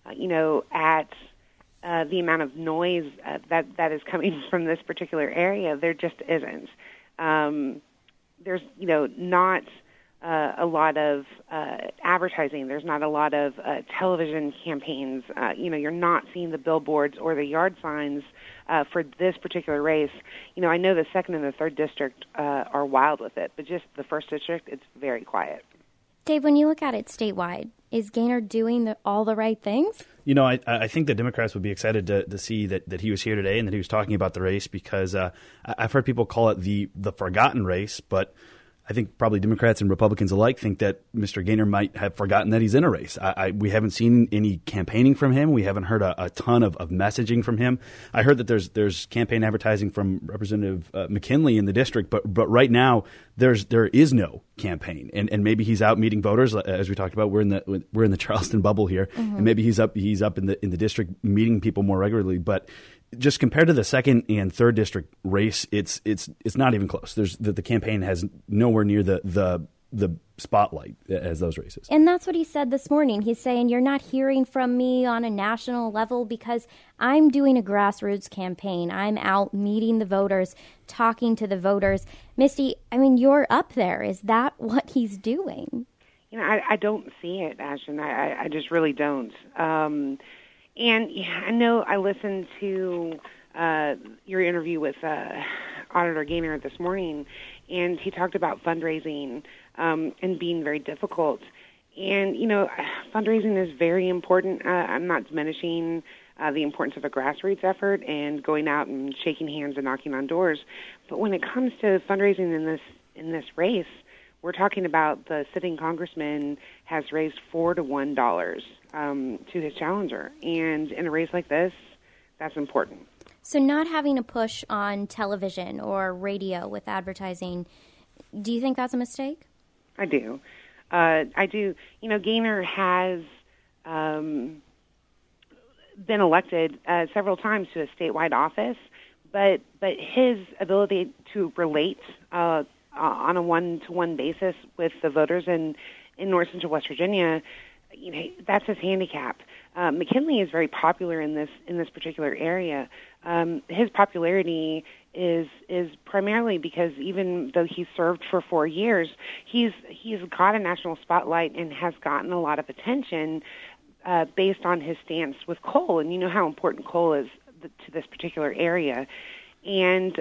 at the amount of noise that is coming from this particular area, there just isn't. There's, not a lot of advertising. There's not a lot of television campaigns. You're not seeing the billboards or the yard signs for this particular race. I know the second and the third district are wild with it, but just the first district, it's very quiet. Dave, when you look at it statewide, Is Gaynor doing all the right things? You know, I think the Democrats would be excited to see that he was here today and that he was talking about the race, because I've heard people call it the forgotten race, but I think probably Democrats and Republicans alike think that Mr. Gaynor might have forgotten that he's in a race. We haven't seen any campaigning from him. We haven't heard a ton of messaging from him. I heard that there's campaign advertising from Representative McKinley in the district, but right now there is no campaign. And maybe he's out meeting voters, as we talked about. We're in the Charleston bubble here, and maybe he's up in the district meeting people more regularly, but just compared to the 2nd and 3rd district race, it's not even close. The campaign has nowhere near the spotlight as those races. And that's what he said this morning. He's saying, you're not hearing from me on a national level because I'm doing a grassroots campaign. I'm out meeting the voters, talking to the voters. Misty, I mean, you're up there. Is that what he's doing? You know, I don't see it, Ashton. I just really don't. And yeah, I know I listened to your interview with Auditor Gaynor this morning, and he talked about fundraising and being very difficult. And, you know, fundraising is very important. I'm not diminishing the importance of a grassroots effort and going out and shaking hands and knocking on doors. But when it comes to fundraising in this race, we're talking about the sitting congressman has raised $4 to $1 to his challenger. And in a race like this, that's important. So not having a push on television or radio with advertising, do you think that's a mistake? I do. I do. You know, Gaynor has been elected several times to a statewide office, but his ability to relate on a one-to-one basis with the voters in North Central West Virginia, you know, that's his handicap. McKinley is very popular in this particular area. His popularity is primarily because even though he served for 4 years, he's got a national spotlight and has gotten a lot of attention based on his stance with coal. And you know how important coal is to this particular area. And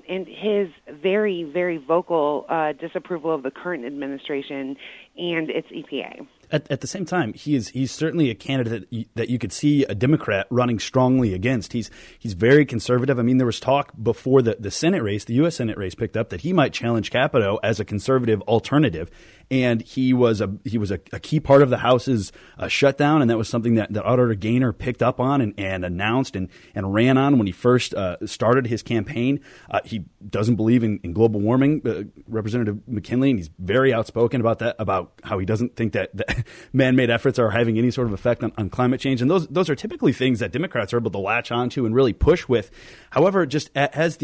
his very, very vocal disapproval of the current administration and its EPA. At the same time, he's certainly a candidate that you could see a Democrat running strongly against. He's very conservative. I mean, there was talk before the Senate race, the U.S. Senate race picked up, that he might challenge Capito as a conservative alternative. And he was a key part of the House's shutdown, and that was something that Auditor Gaynor picked up on and announced and ran on when he first started his campaign. He doesn't believe in global warming, Representative McKinley, and he's very outspoken about that, about how he doesn't think that man-made efforts are having any sort of effect on climate change. And those are typically things that Democrats are able to latch onto and really push with. However, just as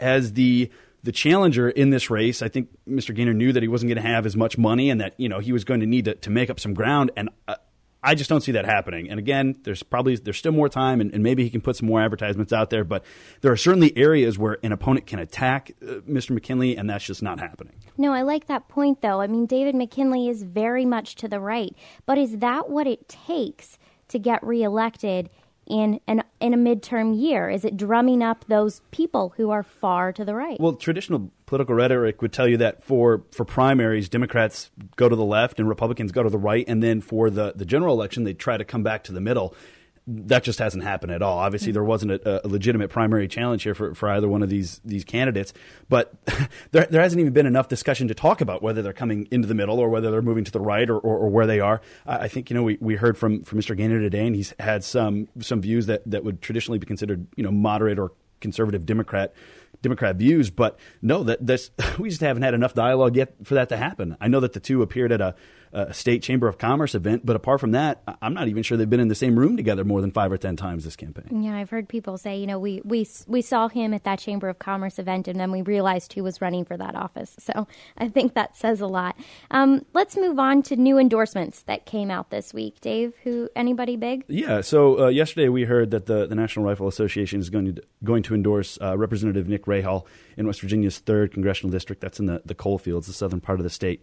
the challenger in this race, I think Mr. Gaynor knew that he wasn't going to have as much money and that, you know, he was going to need to make up some ground. And I just don't see that happening. And again, there's still more time, and maybe he can put some more advertisements out there. But there are certainly areas where an opponent can attack Mr. McKinley, and that's just not happening. No, I like that point, though. I mean, David McKinley is very much to the right. But is that what it takes to get reelected in a midterm year? Is it drumming up those people who are far to the right? Well, traditional political rhetoric would tell you that for primaries, Democrats go to the left and Republicans go to the right, and then for the general election, they try to come back to the middle. That just hasn't happened at all. Obviously, there wasn't a legitimate primary challenge here for either one of these candidates. But there hasn't even been enough discussion to talk about whether they're coming into the middle or whether they're moving to the right or where they are. I think, you know, we heard from Mr. Gaynor today, and he's had some views that would traditionally be considered, you know, moderate or conservative Democrat views. But no, we just haven't had enough dialogue yet for that to happen. I know that the two appeared at a state Chamber of Commerce event, but apart from that, I'm not even sure they've been in the same room together more than 5 or 10 times this campaign. Yeah, I've heard people say, you know, we saw him at that Chamber of Commerce event, and then we realized who was running for that office. So I think that says a lot. Let's move on to new endorsements that came out this week. Dave, anybody big? Yeah, so yesterday we heard that the National Rifle Association is going to endorse Representative Nick Rahal in West Virginia's 3rd Congressional District. That's in the coal fields, the southern part of the state.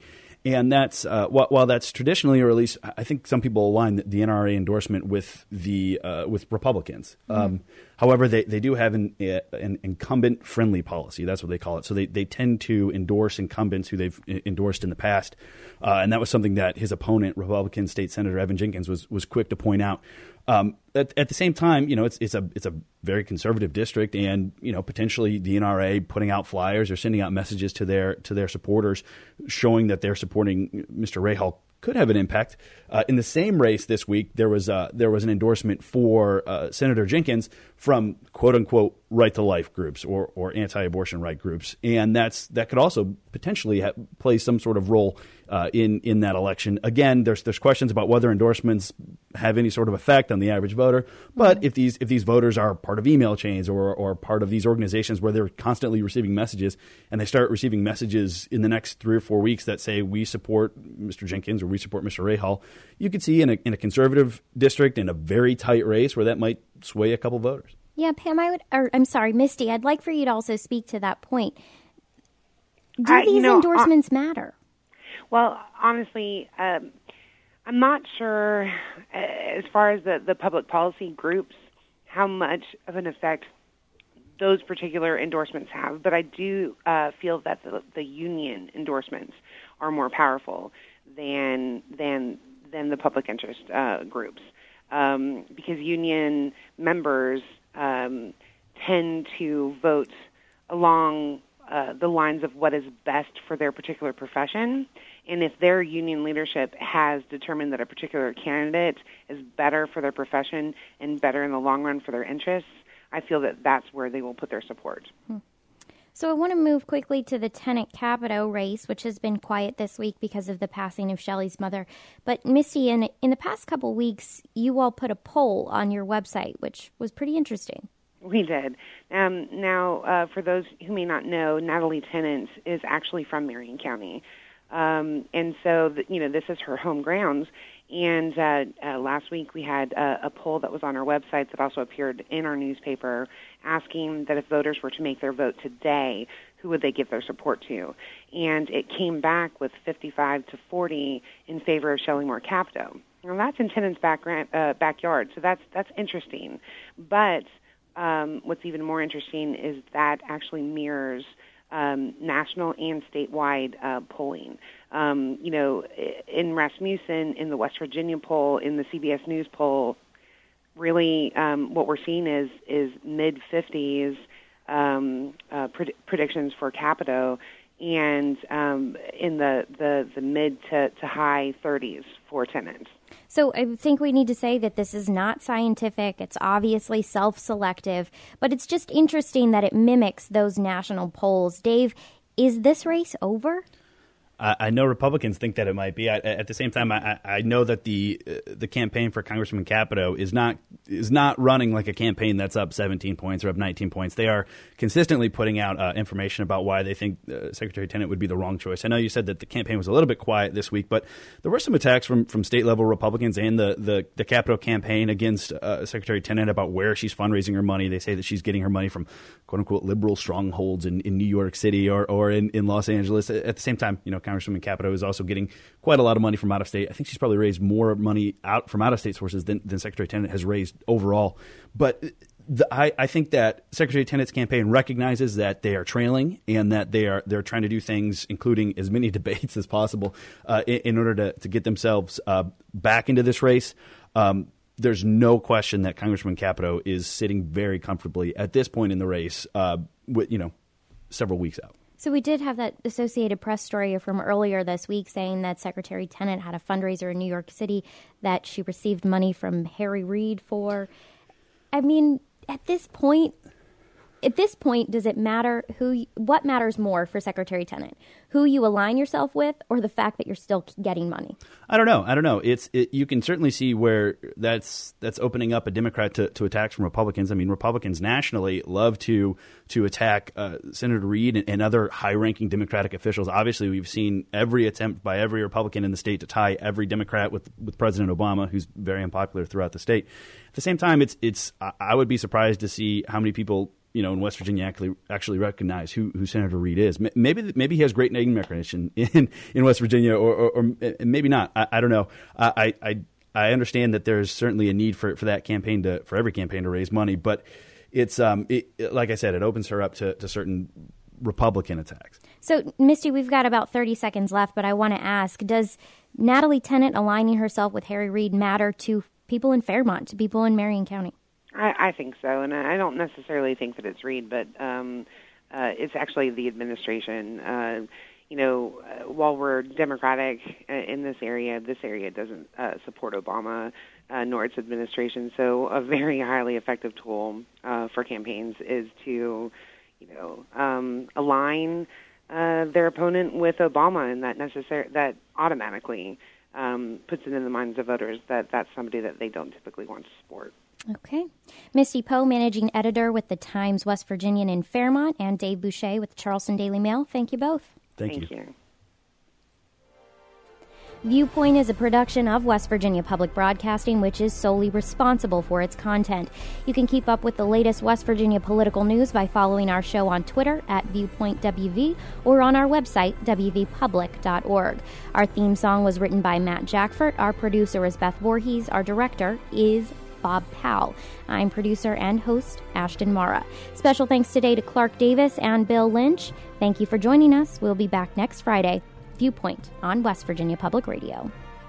And that's while that's traditionally, or at least I think some people align the NRA endorsement with with Republicans. However, they do have an incumbent-friendly policy. That's what they call it. So they tend to endorse incumbents who they've endorsed in the past. And that was something that his opponent, Republican State Senator Evan Jenkins, was quick to point out. At the same time, it's a very conservative district, and potentially the NRA putting out flyers or sending out messages to their supporters, showing that they're supporting Mr. Rahal could have an impact. In the same race this week, there was an endorsement for Senator Jenkins from quote unquote right to life groups or anti-abortion right groups, and that could also potentially play some sort of role in that election. Again, there's questions about whether endorsements have any sort of effect on the average voter, but if these voters are part of email chains or part of these organizations where they're constantly receiving messages, and they start receiving messages in the next 3 or 4 weeks that say we support Mr. Jenkins or we support Mr. Rahal, you could see in a conservative district in a very tight race where that might sway a couple voters. Yeah, Pam, Misty, I'd like for you to also speak to that point. Do these endorsements matter? Well, honestly, I'm not sure as far as the public policy groups how much of an effect those particular endorsements have, but I do feel that the union endorsements are more powerful than the public interest groups, because union members tend to vote along the lines of what is best for their particular profession. And if their union leadership has determined that a particular candidate is better for their profession and better in the long run for their interests, I feel that that's where they will put their support. So I want to move quickly to the Tennant-Capito race, which has been quiet this week because of the passing of Shelley's mother. But Misty, in the past couple weeks, you all put a poll on your website, which was pretty interesting. We did. Now, for those who may not know, Natalie Tennant is actually from Marion County. And so, this is her home grounds. And last week we had a poll that was on our website that also appeared in our newspaper asking that if voters were to make their vote today, who would they give their support to? And it came back with 55-40 in favor of Shelley Moore Capito. Now, that's in Tennant's backyard, so that's interesting. But what's even more interesting is that actually mirrors national and statewide polling. In Rasmussen, in the West Virginia poll, in the CBS News poll, really what we're seeing is mid-50s predictions for Capito, and in the mid to high 30s for Tennant. So I think we need to say that this is not scientific. It's obviously self-selective, but it's just interesting that it mimics those national polls. Dave, is this race over? I know Republicans think that it might be. At the same time, I know that the campaign for Congressman Capito is not running like a campaign that's up 17 points or up 19 points. They are consistently putting out information about why they think Secretary Tennant would be the wrong choice. I know you said that the campaign was a little bit quiet this week, but there were some attacks from state level Republicans and the Capito campaign against Secretary Tennant about where she's fundraising her money. They say that she's getting her money from quote unquote liberal strongholds in New York City or in Los Angeles. At the same time, Congresswoman Capito is also getting quite a lot of money from out of state. I think she's probably raised more money from out of state sources than Secretary Tennant has raised overall. But I think that Secretary Tennant's campaign recognizes that they are trailing and that they're trying to do things, including as many debates as possible, in order to get themselves back into this race. There's no question that Congressman Capito is sitting very comfortably at this point in the race, with several weeks out. So we did have that Associated Press story from earlier this week saying that Secretary Tennant had a fundraiser in New York City that she received money from Harry Reid for. I mean, at this point, does it matter what matters more for Secretary Tennant? Who you align yourself with, or the fact that you're still getting money? I don't know. You can certainly see where that's opening up a Democrat to attacks from Republicans. I mean, Republicans nationally love to attack Senator Reid and other high-ranking Democratic officials. Obviously, we've seen every attempt by every Republican in the state to tie every Democrat with President Obama, who's very unpopular throughout the state. At the same time, I would be surprised to see how many people in West Virginia actually recognize who Senator Reed is. Maybe he has great name recognition in West Virginia, or maybe not. I don't know. I understand that there's certainly a need for that campaign for every campaign to raise money, but it's like I said, it opens her up to certain Republican attacks. So, Misty, we've got about 30 seconds left, but I want to ask, does Natalie Tennant aligning herself with Harry Reid matter to people in Fairmont, to people in Marion County? I think so, and I don't necessarily think that it's Reid, but it's actually the administration. While we're Democratic in this area doesn't support Obama nor its administration. So a very highly effective tool for campaigns is to, align their opponent with Obama, and that automatically puts it in the minds of voters that that's somebody that they don't typically want to support. Okay. Misty Poe, managing editor with the Times West Virginian in Fairmont, and Dave Boucher with the Charleston Daily Mail. Thank you both. Thank you. Viewpoint is a production of West Virginia Public Broadcasting, which is solely responsible for its content. You can keep up with the latest West Virginia political news by following our show on Twitter at ViewpointWV or on our website, wvpublic.org. Our theme song was written by Matt Jackford. Our producer is Beth Voorhees. Our director is Bob Powell. I'm producer and host Ashton Mara. Special thanks today to Clark Davis and Bill Lynch. Thank you for joining us. We'll be back next Friday. Viewpoint on West Virginia Public Radio.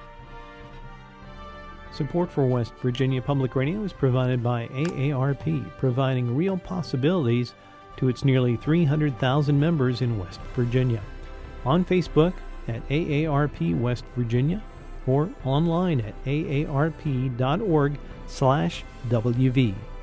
Support for West Virginia Public Radio is provided by AARP, providing real possibilities to its nearly 300,000 members in West Virginia. On Facebook at AARP West Virginia or online at aarp.org/WV.